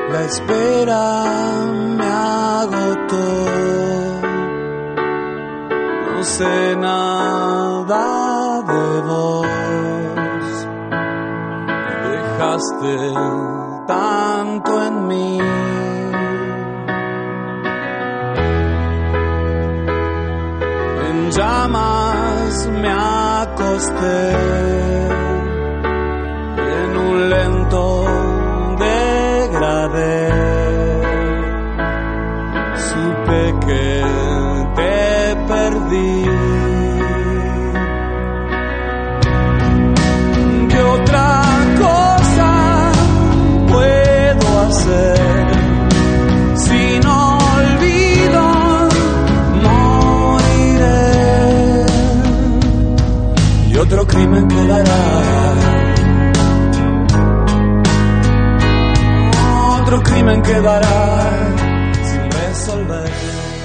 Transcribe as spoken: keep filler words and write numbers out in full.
La espera me agotó. No sé nada de vos. Dejaste tanto en mí. En llamas me acosté. En un lento degradé. Supe que te perdí. ¿Qué otra cosa puedo hacer? Si no olvido, moriré. Y otro crimen quedará. Otro crimen quedará sin resolver.